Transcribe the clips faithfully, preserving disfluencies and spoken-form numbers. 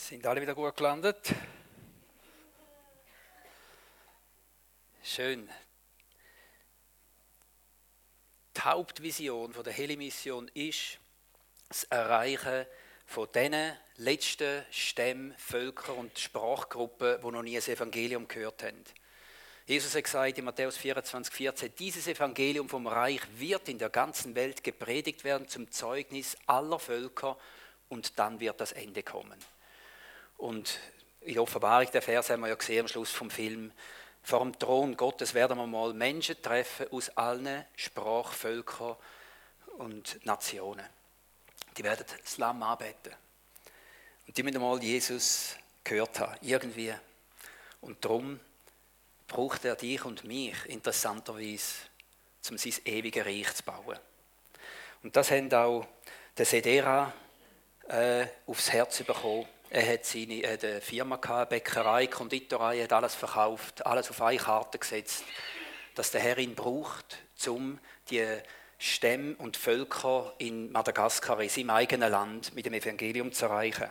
Sind alle wieder gut gelandet? Schön. Die Hauptvision der Heli-Mission ist das Erreichen von diesen letzten Stämmen, Völkern und Sprachgruppen, die noch nie das Evangelium gehört haben. Jesus hat gesagt in Matthäus vierundzwanzig, vierzehn, dieses Evangelium vom Reich wird in der ganzen Welt gepredigt werden zum Zeugnis aller Völker und dann wird das Ende kommen. Und in der Offenbarung, der Vers haben wir ja gesehen am Schluss vom Film, vor dem Thron Gottes werden wir mal Menschen treffen aus allen Sprachvölkern und Nationen. Die werden das Lamm anbeten. Und die müssen mal Jesus gehört haben, irgendwie. Und darum braucht er dich und mich interessanterweise, um sein ewiges Reich zu bauen. Und das haben auch der Sedera äh, aufs Herz bekommen. Er hat seine äh, eine Firma gehabt, Bäckerei, Konditorei, hat alles verkauft, alles auf eine Karte gesetzt, dass der Herr ihn braucht, um die Stämme und Völker in Madagaskar, in seinem eigenen Land, mit dem Evangelium zu erreichen.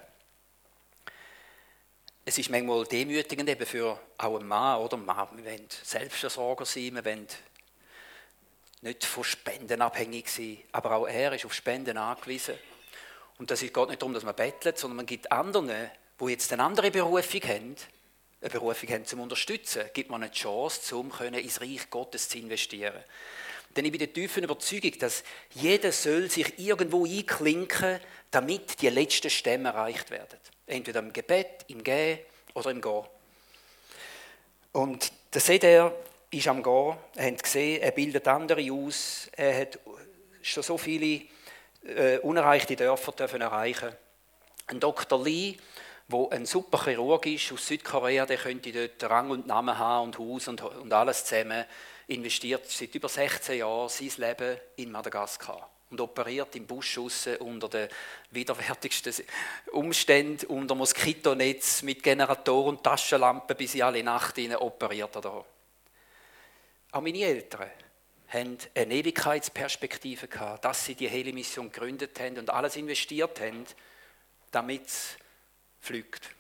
Es ist manchmal demütigend eben für auch einen Mann, oder? Wir wollen Selbstversorger sein, wir wollen nicht von Spenden abhängig sein, aber auch er ist auf Spenden angewiesen. Und das geht nicht darum, dass man bettelt, sondern man gibt anderen, die jetzt eine andere Berufung haben, eine Berufung haben zum Unterstützen, gibt man eine Chance, um ins Reich Gottes zu investieren. Denn ich bin der tiefen Überzeugung, dass jeder soll sich irgendwo einklinken, damit die letzten Stämme erreicht werden. Entweder im Gebet, im Gehen oder im Gehen. Und der Seder ist am Gehen, ihr habt gesehen, er bildet andere aus, er hat schon so viele äh, unerreichte Dörfer dürfen erreichen. Ein Doktor Lee, der ein super Chirurg ist aus Südkorea, der könnte dort Rang und Namen haben und Haus und, und alles zusammen, investiert seit über sechzehn Jahren sein Leben in Madagaskar und operiert im Busch aussen unter den widerwärtigsten Umständen, unter Moskitonetz mit Generatoren und Taschenlampen bis in alle Nacht hinein operiert er da. Auch meine Eltern haben eine Ewigkeitsperspektive gehabt, dass sie die Heli-Mission gegründet haben und alles investiert haben, damit es fliegt.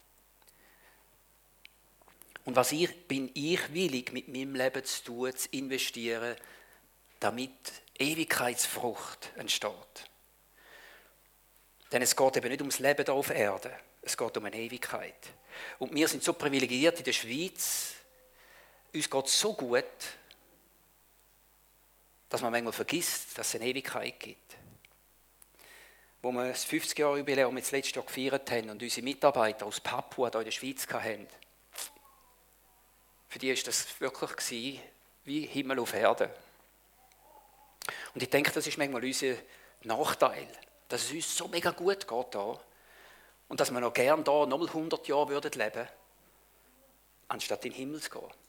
Und was ich, bin ich willig, mit meinem Leben zu tun, zu investieren, damit Ewigkeitsfrucht entsteht. Denn es geht eben nicht ums Leben hier auf Erde, es geht um eine Ewigkeit. Und wir sind so privilegiert in der Schweiz, uns geht es so gut, dass man manchmal vergisst, dass es eine Ewigkeit gibt. Wo wir das fünfzig-Jahre-Jubiläum jetzt letztes Jahr gefeiert haben und unsere Mitarbeiter aus Papua hier in der Schweiz hatten, für die war das wirklich wie Himmel auf Erde. Und ich denke, das ist manchmal unser Nachteil, dass es uns so mega gut geht hier und dass wir noch gerne hier nochmal hundert Jahre leben würden, anstatt in den Himmel zu gehen.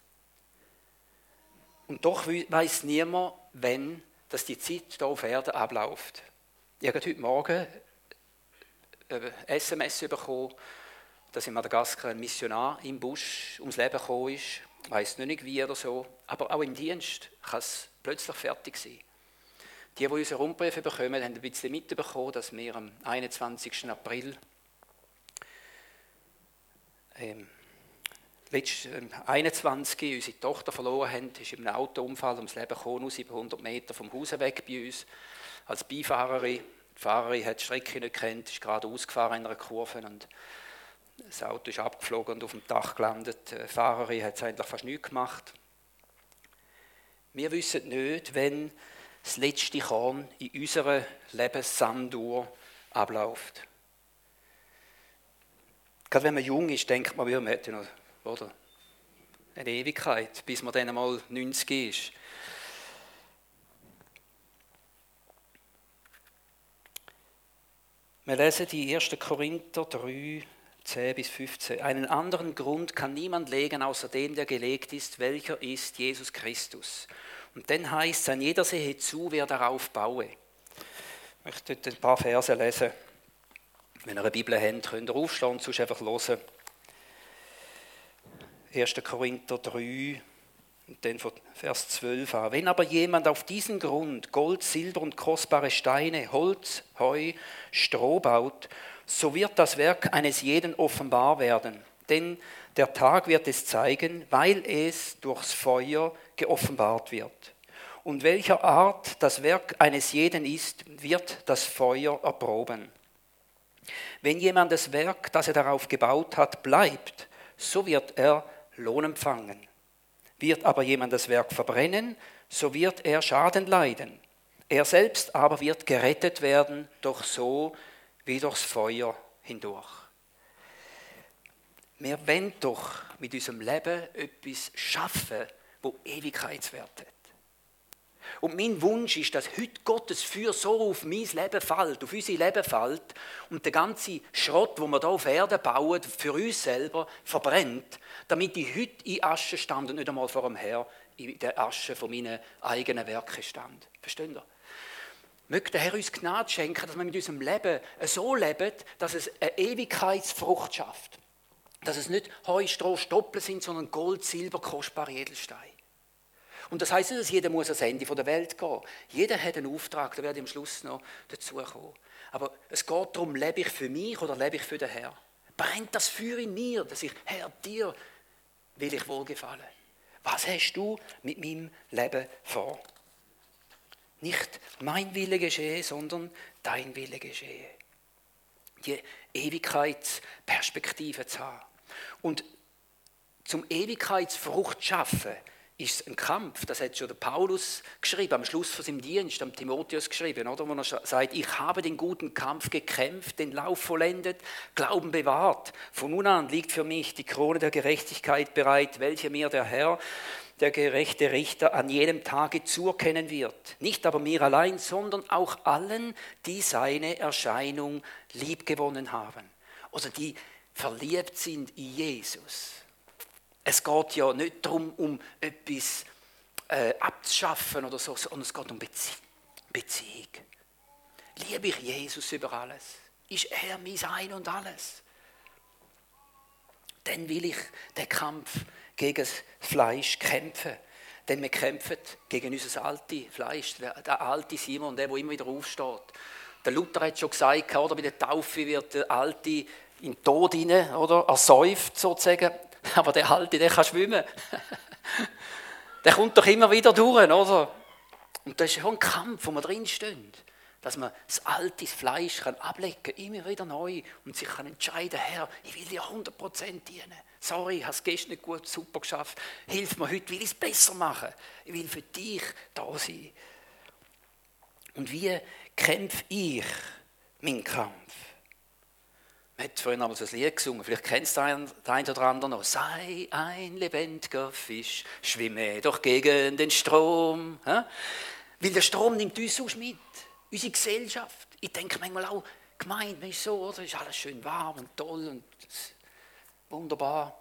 Und doch weiss niemand, wenn dass die Zeit hier auf Erden abläuft. Ich habe heute Morgen ein S M S bekommen, dass in Madagaskar ein Missionar im Busch ums Leben gekommen ist. Ich weiss nicht wie oder so, aber auch im Dienst kann es plötzlich fertig sein. Die, die unsere Rundbriefe bekommen, haben ein bisschen mitbekommen, dass wir am einundzwanzigsten April ähm, letzten einundzwanzig unsere Tochter verloren haben, ist in einem Autounfall ums Leben gekommen, nur siebenhundert Meter vom Haus weg bei uns, als Beifahrerin. Die Fahrerin hat die Strecke nicht gekannt, ist gerade ausgefahren in einer Kurve und das Auto ist abgeflogen und auf dem Dach gelandet. Die Fahrerin hat es eigentlich fast nichts gemacht. Wir wissen nicht, wenn das letzte Korn in unserer Lebenssanduhr abläuft. Gerade wenn man jung ist, denkt man, wir hätten noch, oder? Eine Ewigkeit, bis man dann einmal neunzig ist. Wir lesen die ersten Korinther drei, zehn bis fünfzehn. Einen anderen Grund kann niemand legen, außer dem, der gelegt ist, welcher ist Jesus Christus. Und dann heißt es, an jeder sehe zu, wer darauf baue. Ich möchte ein paar Verse lesen. Wenn ihr eine Bibel habt, könnt ihr aufstehen und sonst einfach hören. ersten Korinther drei, Und dann von Vers zwölf an. Wenn aber jemand auf diesen Grund Gold, Silber und kostbare Steine, Holz, Heu, Stroh baut, so wird das Werk eines jeden offenbar werden. Denn der Tag wird es zeigen, weil es durchs Feuer geoffenbart wird. Und welcher Art das Werk eines jeden ist, wird das Feuer erproben. Wenn jemand das Werk, das er darauf gebaut hat, bleibt, so wird er Lohn empfangen. Wird aber jemand das Werk verbrennen, so wird er Schaden leiden. Er selbst aber wird gerettet werden, doch so wie durchs Feuer hindurch. Wir wollen doch mit unserem Leben etwas schaffen, das Ewigkeitswert hat. Und mein Wunsch ist, dass heute Gottes Feuer so auf mein Leben fällt, auf unser Leben fällt und der ganze Schrott, den wir hier auf Erden bauen, für uns selber verbrennt, damit ich heute in Asche stand und nicht einmal vor dem Herrn in der Asche von meinen eigenen Werken stand. Versteht ihr? Möge der Herr uns Gnade schenken, dass wir mit unserem Leben so leben, dass es eine Ewigkeitsfrucht schafft. Dass es nicht Heu, Stroh, Stoppeln sind, sondern Gold, Silber, kostbare Edelsteine. Und das heisst nicht, dass jeder muss ans Ende der Welt gehen. Jeder hat einen Auftrag, da werde ich am Schluss noch dazu kommen. Aber es geht darum, lebe ich für mich oder lebe ich für den Herrn? Brennt das Feuer in mir, dass ich, Herr, dir will ich wohlgefallen? Was hast du mit meinem Leben vor? Nicht mein Wille geschehe, sondern dein Wille geschehe. Die Ewigkeitsperspektive zu haben. Und zum Ewigkeitsfrucht schaffen, ist es ein Kampf. Das hat schon der Paulus geschrieben, am Schluss von seinem Dienst, am Timotheus geschrieben, oder? Wo er sagt, ich habe den guten Kampf gekämpft, den Lauf vollendet, Glauben bewahrt. Von nun an liegt für mich die Krone der Gerechtigkeit bereit, welche mir der Herr, der gerechte Richter, an jedem Tage zuerkennen wird. Nicht aber mir allein, sondern auch allen, die seine Erscheinung liebgewonnen haben. Oder die verliebt sind in Jesus. Es geht ja nicht darum, um etwas äh, abzuschaffen oder so, sondern es geht um Bezie- Beziehung. Liebe ich Jesus über alles? Ist er mein Sein und alles? Dann will ich den Kampf gegen das Fleisch kämpfen. Denn wir kämpfen gegen unser altes Fleisch, der alte Simon, der, der immer wieder aufsteht. Der Luther hat schon gesagt, oder, bei der Taufe wird der Alte in den Tod hinein, oder, ersäuft sozusagen. Aber der Alte, der kann schwimmen. Der kommt doch immer wieder durch, oder? Und das ist schon ein Kampf, wo wir drinstehen. Dass man das alte Fleisch kann ablegen kann, immer wieder neu. Und sich kann entscheiden, Herr, ich will dir hundert Prozent dienen. Sorry, ich habe es gestern nicht gut, super geschafft. Hilf mir heute, will ich es besser machen. Ich will für dich da sein. Und wie kämpfe ich meinen Kampf? Man hat vorhin einmal so ein Lied gesungen, vielleicht kennst du den einen oder anderen noch. Sei ein lebendiger Fisch, schwimme doch gegen den Strom. Ja? Weil der Strom nimmt uns sonst mit, unsere Gesellschaft. Ich denke manchmal auch, Gemeinde ist so, oder? Ist alles schön warm und toll und wunderbar.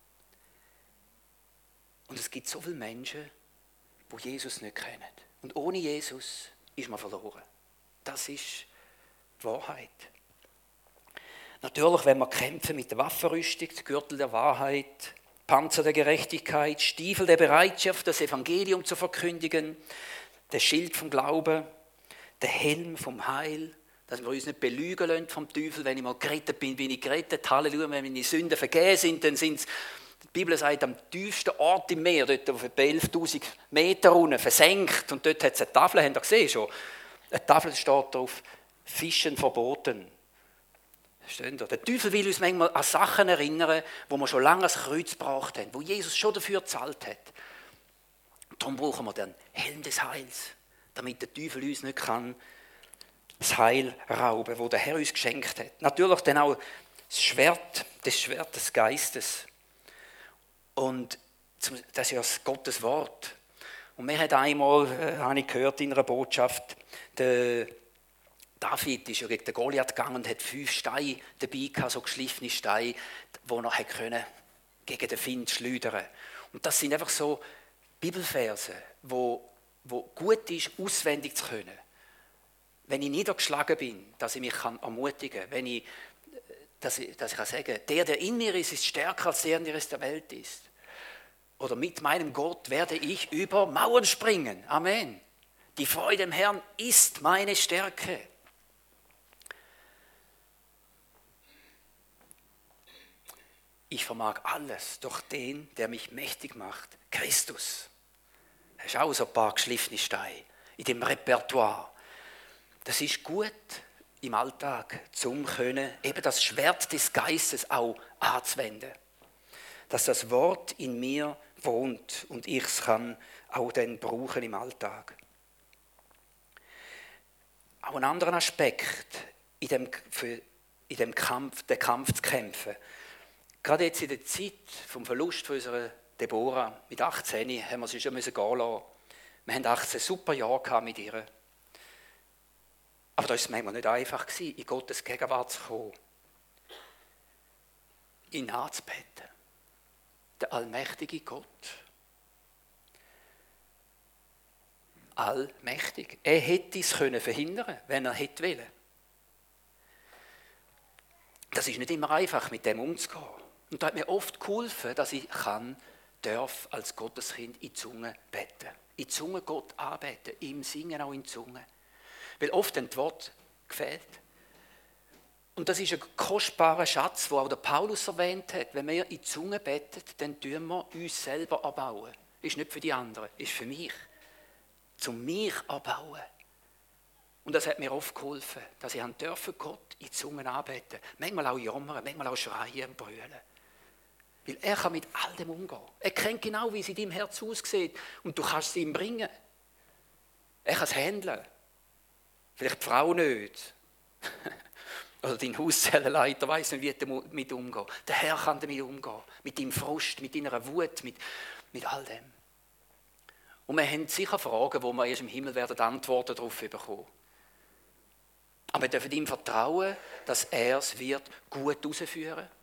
Und es gibt so viele Menschen, die Jesus nicht kennen. Und ohne Jesus ist man verloren. Das ist die Wahrheit. Natürlich, wenn wir kämpfen mit der Waffenrüstung, der Gürtel der Wahrheit, Panzer der Gerechtigkeit, Stiefel der Bereitschaft, das Evangelium zu verkündigen, der Schild vom Glauben, der Helm vom Heil, dass wir uns nicht belügen lassen vom Teufel, wenn ich mal gerettet bin, bin ich gerettet, Halleluja, wenn meine Sünden vergeben sind, dann sind es, die Bibel sagt, am tiefsten Ort im Meer, dort auf etwa elftausend Meter unten, versenkt, und dort hat es eine Tafel, habt ihr gesehen schon, eine Tafel steht drauf, Fischen verboten. Versteht ihr? Der Teufel will uns manchmal an Sachen erinnern, wo wir schon lange das Kreuz gebracht haben, wo Jesus schon dafür gezahlt hat. Darum brauchen wir den Helm des Heils, damit der Teufel uns nicht kann das Heil rauben, das der Herr uns geschenkt hat. Natürlich dann auch das Schwert, das Schwert des Geistes. Und das ist ja Gottes Wort. Und mir hat einmal, äh, habe ich gehört in einer Botschaft, der David ist ja gegen den Goliath gegangen und hat fünf Steine dabei gehabt, so geschliffene Steine, die er noch können gegen den Find schleudern. Und das sind einfach so Bibelverse, wo, wo gut ist, auswendig zu können. Wenn ich niedergeschlagen bin, dass ich mich kann ermutigen kann, wenn ich, dass ich, dass ich kann sagen, der, der in mir ist, ist stärker als der, der in der Welt ist. oder mit meinem Gott werde ich über Mauern springen. Amen. Die Freude im Herrn ist meine Stärke. Ich vermag alles durch den, der mich mächtig macht, Christus. Das ist auch so ein paar geschliffene Steine in dem Repertoire. Das ist gut im Alltag, zum können eben das Schwert des Geistes auch anzuwenden. Dass das Wort in mir wohnt und ich es kann auch dann brauchen im Alltag. Auch ein anderer Aspekt in dem, für, in dem Kampf, den Kampf zu kämpfen. Gerade jetzt in der Zeit vom Verlust von unserer Deborah mit achtzehn haben wir sie schon gehen lassen. Wir haben achtzehn super Jahre mit ihr. Aber da war es manchmal nicht einfach, in Gottes Gegenwart zu kommen. Ihn anzubeten. Der allmächtige Gott. Allmächtig. Er hätte es können verhindern, wenn er hätte wollen. Das ist nicht immer einfach, mit dem umzugehen. Und da hat mir oft geholfen, dass ich kann, darf als Gotteskind in die Zunge beten. In die Zunge Gott anbeten, ihm singen auch in die Zunge. Weil oft ein Wort gefällt. Und das ist ein kostbarer Schatz, den auch der Paulus erwähnt hat. Wenn wir in die Zunge beten, dann tun wir uns selber erbauen. Ist nicht für die anderen, ist für mich. Zum mich erbauen. Und das hat mir oft geholfen, dass ich dürfen Gott in die Zunge anbeten. Manchmal auch jammern, manchmal auch schreien und brüllen. Weil er kann mit all dem umgehen. Er kennt genau, wie es in deinem Herz aussieht. Und du kannst es ihm bringen. Er kann es handeln. Vielleicht die Frau nicht. Oder dein Hauszellenleiter weiss nicht, wie er damit umgeht. Der Herr kann damit umgehen. Mit deinem Frust, mit deiner Wut, mit, mit all dem. Und wir haben sicher Fragen, wo wir erst im Himmel werden Antworten darauf bekommen. Aber wir dürfen ihm vertrauen, dass er es wird gut herausführen wird.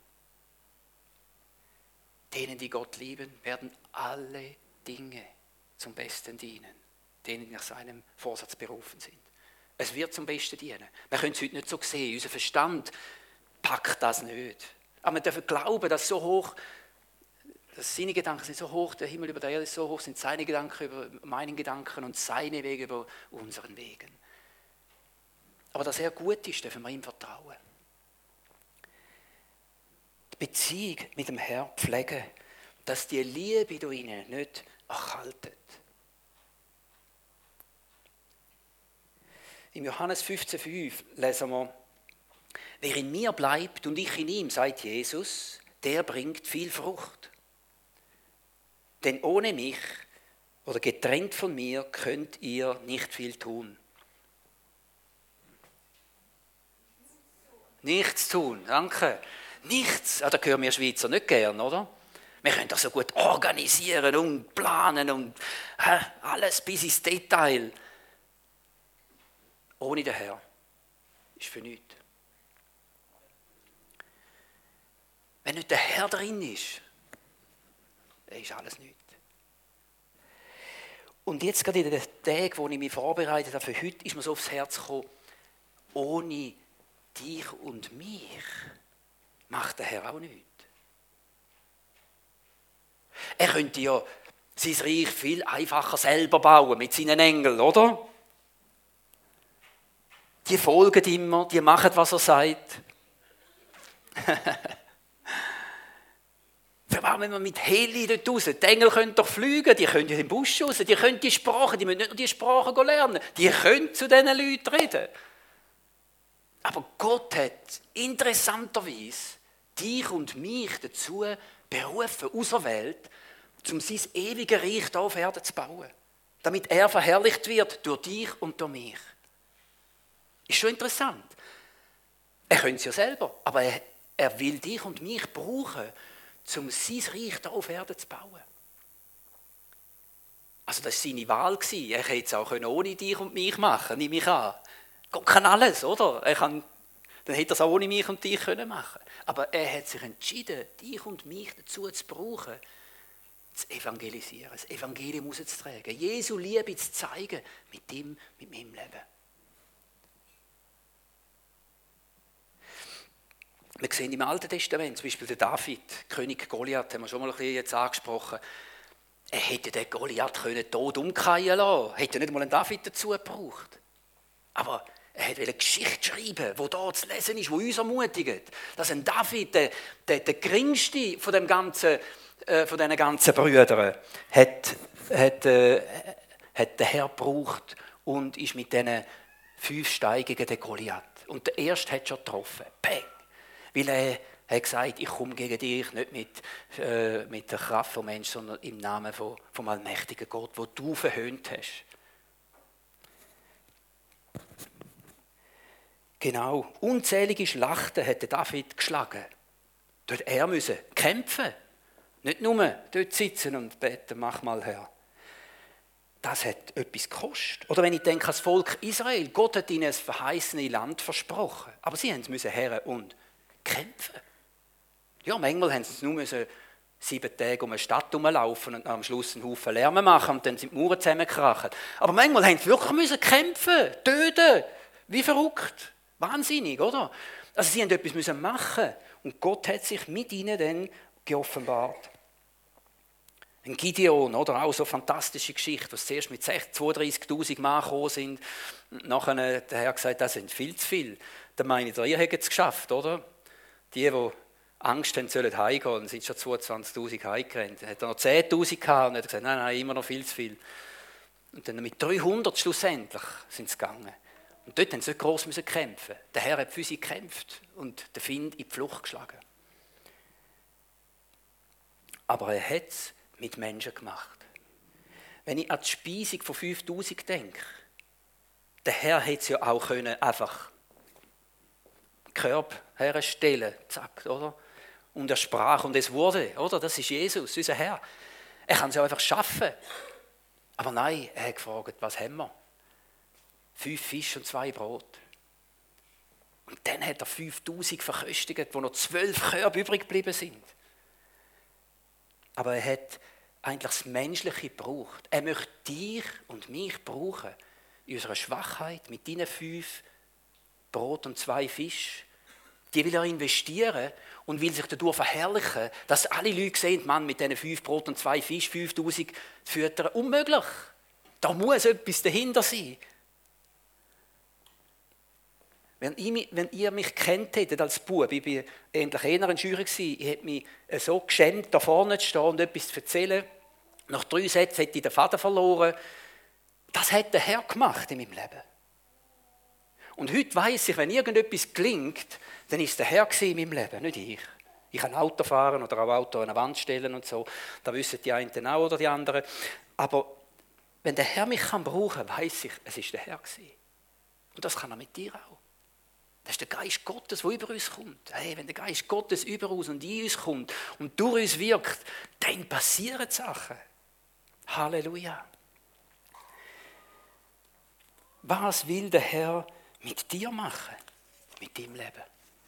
Denen, die Gott lieben, werden alle Dinge zum Besten dienen. Denen, die nach seinem Vorsatz berufen sind. Es wird zum Besten dienen. Wir können es heute nicht so sehen. Unser Verstand packt das nicht. Aber wir dürfen glauben, dass so hoch, dass seine Gedanken sind so hoch, der Himmel über der Erde ist so hoch, sind seine Gedanken über meinen Gedanken und seine Wege über unseren Wegen. Aber dass er gut ist, dürfen wir ihm vertrauen. Die Beziehung mit dem Herrn pflegen, dass die Liebe durch ihn nicht erkaltet. Im Johannes fünfzehn fünf lesen wir, wer in mir bleibt und ich in ihm, sagt Jesus, der bringt viel Frucht. Denn ohne mich oder getrennt von mir könnt ihr nicht viel tun. Nichts tun, danke. Nichts, ja, da hören wir Schweizer nicht gern, oder? Wir können das so gut organisieren und planen und äh, alles bis ins Detail. Ohne den Herrn ist für nichts. Wenn nicht der Herr drin ist, dann ist alles nichts. Und jetzt gerade in den Tagen, wo ich mich vorbereitet habe für heute, ist mir so aufs Herz gekommen, ohne dich und mich macht der Herr auch nichts. Er könnte ja sein Reich viel einfacher selber bauen mit seinen Engeln, oder? Die folgen immer, die machen, was er sagt. Warum wenn wir mit Heli dort raus? Die Engel können doch fliegen, die können in den Busch raus, die können die Sprache, die müssen nicht nur die Sprache lernen, die können zu diesen Leuten reden. Aber Gott hat interessanterweise dich und mich dazu berufen, auserwählt, um sein ewiges Reich hier auf Erden zu bauen. Damit er verherrlicht wird durch dich und durch mich. Ist schon interessant. Er könnte es ja selber, aber er, er will dich und mich brauchen, um sein Reich hier auf Erden zu bauen. Also das war seine Wahl. Er hätte es auch ohne dich und mich machen, nehme ich an. Gott kann alles, oder? Er kann, dann hätte er es auch ohne mich und dich können machen. Aber er hat sich entschieden, dich und mich dazu zu brauchen, zu evangelisieren, das Evangelium rauszutragen, Jesu Liebe zu zeigen mit ihm, mit meinem Leben. Wir sehen im Alten Testament, zum Beispiel der David, König Goliath, haben wir schon mal ein bisschen jetzt angesprochen. Er hätte den Goliath können tot umkehren lassen, hätte nicht mal einen David dazu gebraucht. Aber er wollte eine Geschichte schreiben, die hier zu lesen ist, die uns ermutigt. Dass ein David, der, der, der geringste von, dem ganzen, äh, von diesen ganzen Brüdern, hat, hat, äh, hat den Herr gebraucht und ist mit diesen fünf Steigungen der Goliath. Und der erste hat schon getroffen. Peng! Weil er hat gesagt, ich komme gegen dich nicht mit, äh, mit der Kraft vom Menschen, sondern im Namen von, vom allmächtigen Gott, wo du verhöhnt hast. Genau, unzählige Schlachten hätte David geschlagen. Dort er müsse kämpfen, nicht nur dort sitzen und beten, mach mal Herr. Das hat etwas gekostet. Oder wenn ich denke, das Volk Israel, Gott hat ihnen ein verheißenes Land versprochen, aber sie müssen her und kämpfen. Ja, manchmal haben sie nur müssen sieben Tage um eine Stadt herumlaufen und am Schluss einen Haufen Lärm machen und dann sind die Mauern zusammengekracht. Aber manchmal haben sie wirklich müssen kämpfen, töten, wie verrückt. Wahnsinnig, oder? Also sie mussten etwas machen und Gott hat sich mit ihnen dann geoffenbart. Ein Gideon, oder? Auch so eine fantastische Geschichte, was zuerst mit zweiunddreißigtausend Mann gekommen sind. Und nachher hat der Herr gesagt, das sind viel zu viel. Dann meine ich, ihr habt es geschafft, oder? Die, die Angst haben, sollen heimgehen, dann sind schon zweiundzwanzigtausend heimgerannt. Dann hat er noch zehntausend gehabt und hat gesagt, nein, nein, immer noch viel zu viel. Und dann mit dreihundert schlussendlich sind sie gegangen. Und dort haben sie nicht gross kämpfen. Der Herr hat für sie gekämpft und den Find in die Flucht geschlagen. Aber er hat es mit Menschen gemacht. Wenn ich an die Speisung von fünftausend denke, der Herr hätte es ja auch können, einfach Körper herstellen, zack, oder? Und er sprach und es wurde, oder? Das ist Jesus, unser Herr. Er kann es ja einfach schaffen. Aber nein, er hat gefragt, was haben wir? Fünf Fische und zwei Brot. Und dann hat er fünftausend verköstigt, wo noch zwölf Körbe übrig geblieben sind. Aber er hat eigentlich das Menschliche gebraucht. Er möchte dich und mich brauchen. In unserer Schwachheit, mit deinen fünf Brot und zwei Fisch. Die will er investieren und will sich dadurch verherrlichen, dass alle Leute sehen, Mann, mit diesen fünf Brot und zwei Fisch, fünftausend füttern. Unmöglich. Da muss etwas dahinter sein. Wenn, ich, wenn ihr mich kennt hättet als Bub, ich war endlich eher ein Schüler gewesen, ich hätte mich so geschämt, da vorne zu stehen und etwas zu erzählen. Nach drei Sätzen hätte ich den Faden verloren. Das hat der Herr gemacht in meinem Leben. Und heute weiss ich, wenn irgendetwas gelingt, dann ist der Herr in meinem Leben, nicht ich. Ich kann Auto fahren oder auch Auto an eine Wand stellen und so. Da wissen die einen auch oder die anderen. Aber wenn der Herr mich kann brauchen kann, weiss ich, es ist der Herr gewesen. Und das kann er mit dir auch. Das ist der Geist Gottes, der über uns kommt. Hey, wenn der Geist Gottes über uns und in uns kommt und durch uns wirkt, dann passieren Sachen. Halleluja. Was will der Herr mit dir machen, mit deinem Leben?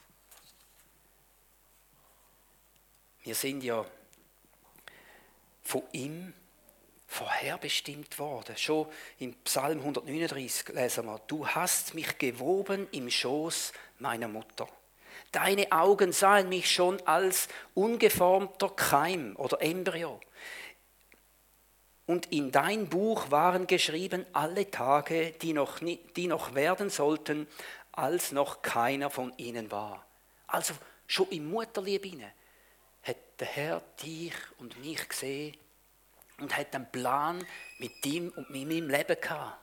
Wir sind ja von ihm vorherbestimmt worden. Schon im Psalm hundertneununddreißig lesen wir, du hast mich gewoben im Schoß meiner Mutter. Deine Augen sahen mich schon als ungeformter Keim oder Embryo. Und in dein Buch waren geschrieben alle Tage, die noch, die noch werden sollten, als noch keiner von ihnen war. Also schon im Mutterleib hinein hat der Herr dich und mich gesehen und hat einen Plan mit ihm und mit meinem Leben gehabt.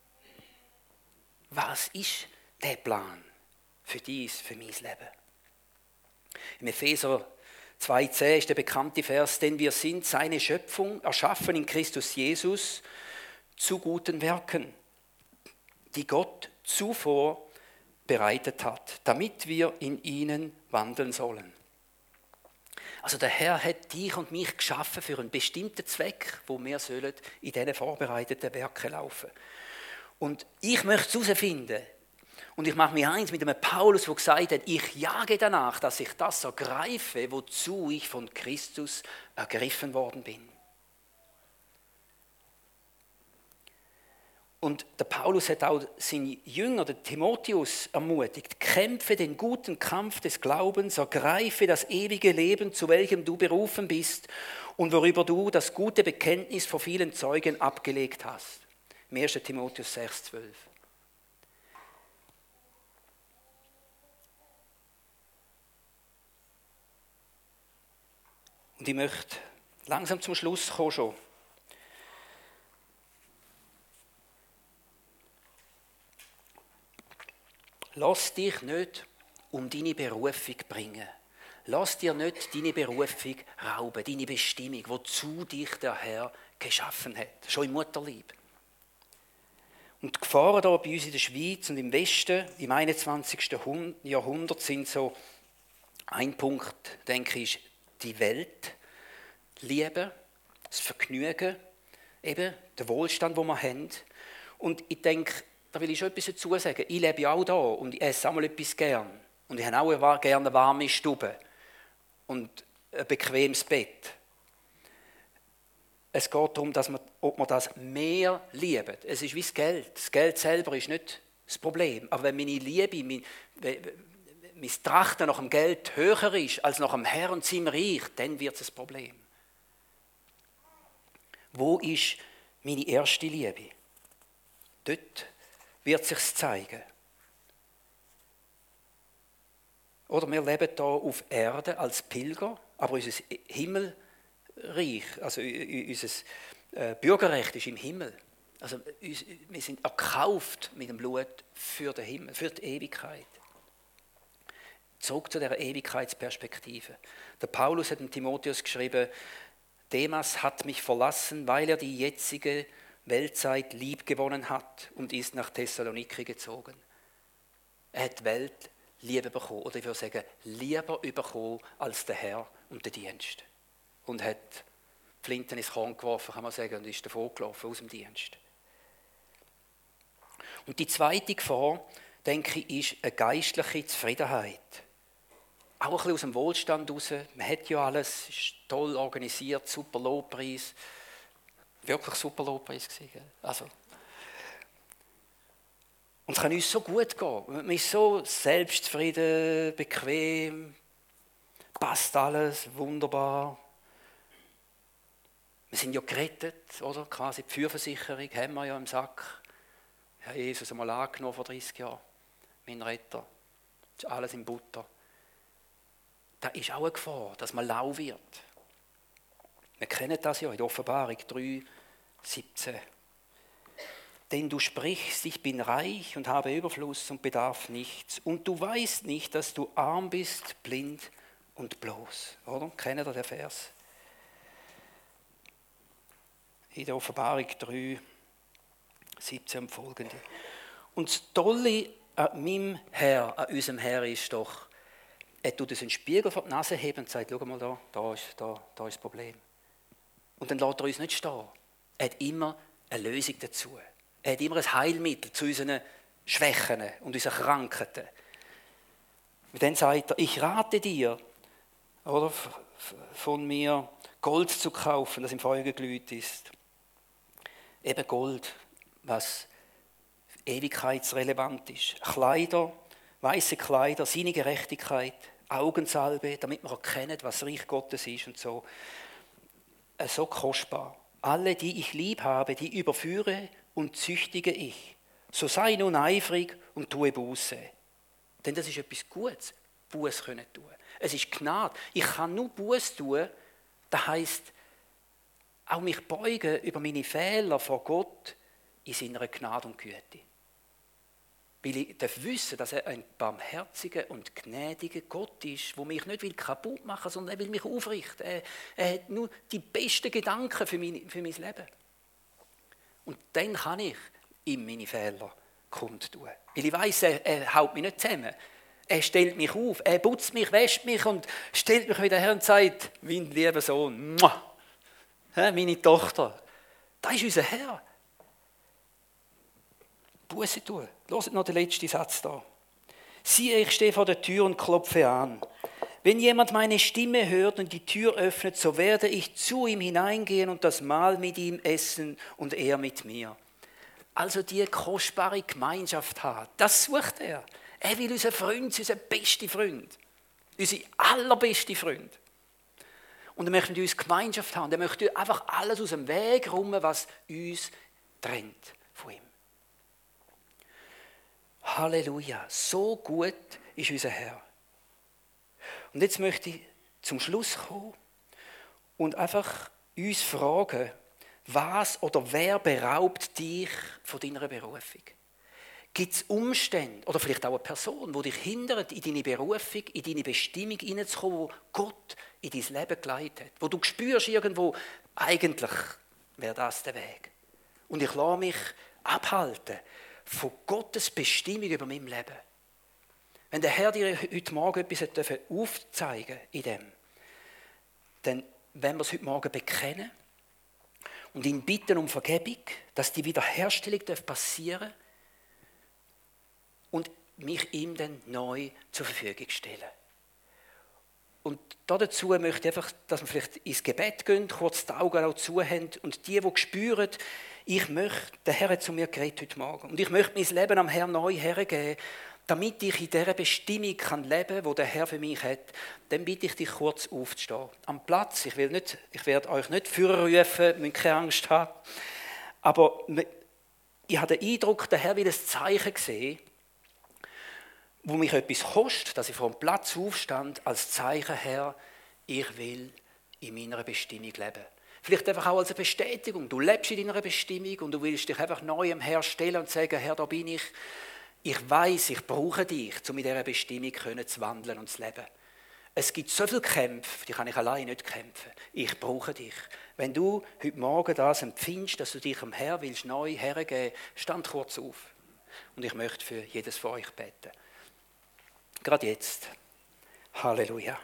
Was ist der Plan für dies, für mein Leben? Im Epheser zwei zehn ist der bekannte Vers, denn wir sind seine Schöpfung, erschaffen in Christus Jesus zu guten Werken, die Gott zuvor bereitet hat, damit wir in ihnen wandeln sollen. Also der Herr hat dich und mich geschaffen für einen bestimmten Zweck, wo wir sollen in diesen vorbereiteten Werken laufen. Und ich möchte es herausfinden. Und ich mache mich eins mit einem Paulus, der gesagt hat, ich jage danach, dass ich das ergreife, wozu ich von Christus ergriffen worden bin. Und der Paulus hat auch seinen Jünger, den Timotheus, ermutigt: Kämpfe den guten Kampf des Glaubens, ergreife das ewige Leben, zu welchem du berufen bist und worüber du das gute Bekenntnis vor vielen Zeugen abgelegt hast. Im ersten Timotheus sechs, zwölf. Und ich möchte langsam zum Schluss kommen schon. Lass dich nicht um deine Berufung bringen. Lass dir nicht deine Berufung rauben, deine Bestimmung, wozu dich der Herr geschaffen hat, schon im Mutterleib. Und die Gefahren hier bei uns in der Schweiz und im Westen im einundzwanzigsten Jahrhundert sind so, ein Punkt, denke ich, ist die Welt, Liebe, das Vergnügen, eben der Wohlstand, den wir haben. Und ich denke, da will ich schon etwas dazu sagen. Ich lebe ja auch da und ich esse auch mal etwas gern. Und ich habe auch gerne eine warme Stube und ein bequemes Bett. Es geht darum, dass man, ob man das mehr liebt. Es ist wie das Geld. Das Geld selber ist nicht das Problem. Aber wenn meine Liebe, mein, mein Trachten nach dem Geld höher ist als nach dem Herrn und seinem Reich, dann wird es ein Problem. Wo ist meine erste Liebe? Dort wird es sich zeigen. Oder wir leben hier auf Erde als Pilger, aber unser Himmelreich, also unser Bürgerrecht ist im Himmel. Also wir sind erkauft mit dem Blut für den Himmel, für die Ewigkeit. Zurück zu dieser Ewigkeitsperspektive. Der Paulus hat dem Timotheus geschrieben: Demas hat mich verlassen, weil er die jetzige Weltzeit liebgewonnen hat und ist nach Thessaloniki gezogen. Er hat die Welt Liebe bekommen, oder ich würde sagen, lieber bekommen als der Herr und der Dienst. Und hat Flinten ins Korn geworfen, kann man sagen, und ist davon gelaufen aus dem Dienst. Und die zweite Gefahr, denke ich, ist eine geistliche Zufriedenheit. Auch ein bisschen aus dem Wohlstand heraus. Man hat ja alles, ist toll organisiert, super Lobpreis. Wirklich super Lobpreis gewesen. Also. Und es kann uns so gut gehen. Man ist so selbstzufrieden, bequem, passt alles, wunderbar. Wir sind ja gerettet, oder? Quasi die Fürversicherung haben wir ja im Sack. Ich habe Jesus einmal angenommen vor dreißig Jahren. Mein Retter. Das ist alles in Butter. Da ist auch eine Gefahr, dass man lau wird. Wir kennen das ja in der Offenbarung drei, siebzehn. Denn du sprichst, ich bin reich und habe Überfluss und bedarf nichts. Und du weißt nicht, dass du arm bist, blind und bloß. Oder? Kennt ihr den Vers? In der Offenbarung drei, siebzehn und folgende. Und das Tolle an meinem Herr, an unserem Herr ist doch, er tut uns einen Spiegel vor die Nase heben und sagt: Schau mal da, da ist, da, da ist das Problem. Und dann lässt er uns nicht stehen. Er hat immer eine Lösung dazu. Er hat immer ein Heilmittel zu unseren Schwächen und unseren Krankheiten. Und dann sagt er: Ich rate dir, oder, von mir Gold zu kaufen, das im Feuer geglüht ist. Eben Gold, was ewigkeitsrelevant ist. Kleider, weiße Kleider, seine Gerechtigkeit, Augensalbe, damit man erkennen, was Reich Gottes ist und so. So kostbar. Alle, die ich lieb habe, die überführe und züchtige ich. So sei nun eifrig und tue Buße. Denn das ist etwas Gutes, Buße können tun. Es ist Gnade. Ich kann nur Buße tun, das heisst, auch mich beugen über meine Fehler vor Gott in seiner Gnade und Güte. Weil ich darf wissen, dass er ein barmherziger und gnädiger Gott ist, der mich nicht kaputt machen will, sondern er will mich aufrichten. Er, er hat nur die besten Gedanken für mein, für mein Leben. Und dann kann ich ihm meine Fehler kundtun. Weil ich weiss, er, er haut mich nicht zusammen. Er stellt mich auf, er putzt mich, wäscht mich und stellt mich wieder her und sagt: Mein lieber Sohn, meine Tochter, das ist unser Herr. Buße tun. Hört noch den letzten Satz da. Siehe, ich stehe vor der Tür und klopfe an. Wenn jemand meine Stimme hört und die Tür öffnet, so werde ich zu ihm hineingehen und das Mahl mit ihm essen und er mit mir. also die kostbare Gemeinschaft haben. Das sucht er. Er will unser Freund, unser bester Freund. Unser allerbester Freund. Und er möchte mit uns Gemeinschaft haben. Er möchte einfach alles aus dem Weg räumen, was uns trennt von ihm. Halleluja. So gut ist unser Herr. Und jetzt möchte ich zum Schluss kommen und einfach uns fragen, was oder wer beraubt dich von deiner Berufung? Gibt es Umstände oder vielleicht auch eine Person, die dich hindert, in deine Berufung, in deine Bestimmung hineinzukommen, wo Gott in dein Leben geleitet hat? Wo du spürst irgendwo, eigentlich wäre das der Weg. Und ich lasse mich abhalten von Gottes Bestimmung über mein Leben. Wenn der Herr dir heute Morgen etwas aufzeigen darf in dem, dann wenn wir es heute Morgen bekennen und ihn bitten um Vergebung, dass die Wiederherstellung passieren darf und mich ihm dann neu zur Verfügung stellen. Und dazu möchte ich einfach, dass wir vielleicht ins Gebet gehen, kurz die Augen auch zu haben und die, die spüren, ich möchte, der Herr hat zu mir geredet heute Morgen und ich möchte mein Leben am Herrn neu hergeben, damit ich in dieser Bestimmung kann leben kann, die der Herr für mich hat, dann bitte ich dich kurz aufzustehen. Am Platz, ich, will nicht, ich werde euch nicht vorrufen, müsst keine Angst haben, aber ich habe den Eindruck, der Herr will ein Zeichen sehen, wo mich etwas kostet, dass ich vom Platz aufstand, als Zeichen, Herr, ich will in meiner Bestimmung leben. Vielleicht einfach auch als eine Bestätigung. Du lebst in deiner Bestimmung und du willst dich einfach neu am Herrn stellen und sagen, Herr, da bin ich. Ich weiß, ich brauche dich, um in dieser Bestimmung zu wandeln und zu leben. Es gibt so viele Kämpfe, die kann ich allein nicht kämpfen. Ich brauche dich. Wenn du heute Morgen das empfindest, dass du dich am Herrn willst neu hergeben, stand kurz auf. Und ich möchte für jedes von euch beten. Gerade jetzt. Halleluja.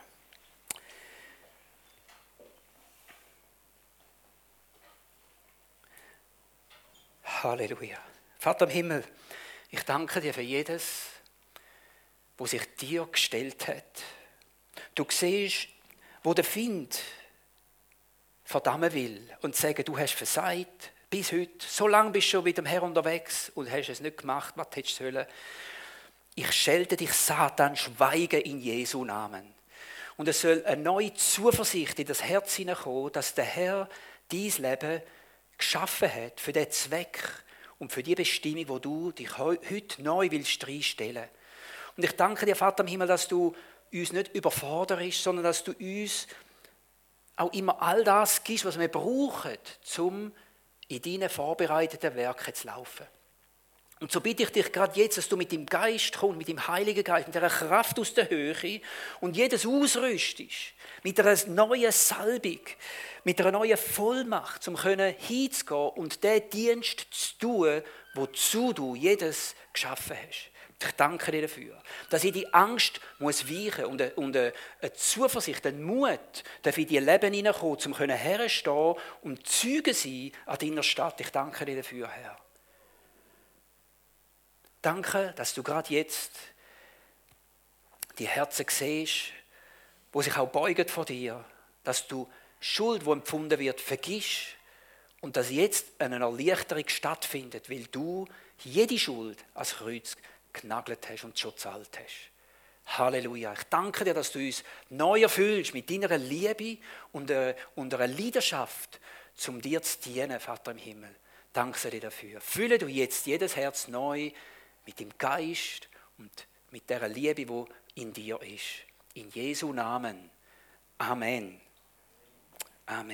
Halleluja. Vater im Himmel, ich danke dir für jedes, wo sich dir gestellt hat. Du siehst, wo der Feind verdammen will und sagen, du hast versagt bis heute. So lange bist du schon mit dem Herrn unterwegs und hast es nicht gemacht, was du hättest sollen. Ich schelte dich, Satan, schweige in Jesu Namen. Und es soll eine neue Zuversicht in das Herz hineinkommen, dass der Herr dein Leben geschaffen hat für den Zweck und für die Bestimmung, wo du dich heute neu willst reinstellen. Und ich danke dir, Vater im Himmel, dass du uns nicht überforderst, sondern dass du uns auch immer all das gibst, was wir brauchen, um in deinen vorbereiteten Werken zu laufen. Und so bitte ich dich gerade jetzt, dass du mit dem Geist kommst, mit dem Heiligen Geist, mit dieser Kraft aus der Höhe und jedes ausrüstest, mit einer neuen Salbung, mit einer neuen Vollmacht, um hinzugehen und den Dienst zu tun, wozu du jedes geschaffen hast. Ich danke dir dafür, dass ich die Angst muss weichen und eine, und eine Zuversicht, einen Mut, dass in die Leben hineinkommen, um herstehen und Zeuge sein an deiner Stadt. Ich danke dir dafür, Herr. Danke, dass du gerade jetzt die Herzen siehst, wo sich auch beugen vor dir, dass du Schuld, die empfunden wird, vergisst und dass jetzt eine Erleichterung stattfindet, weil du jede Schuld als Kreuz genagelt hast und schon gezahlt hast. Halleluja. Ich danke dir, dass du uns neu erfüllst mit deiner Liebe und einer Leidenschaft, um dir zu dienen, Vater im Himmel. Danke dir dafür. Fülle du jetzt jedes Herz neu mit dem Geist und mit der Liebe, die in dir ist. In Jesu Namen. Amen. Amen.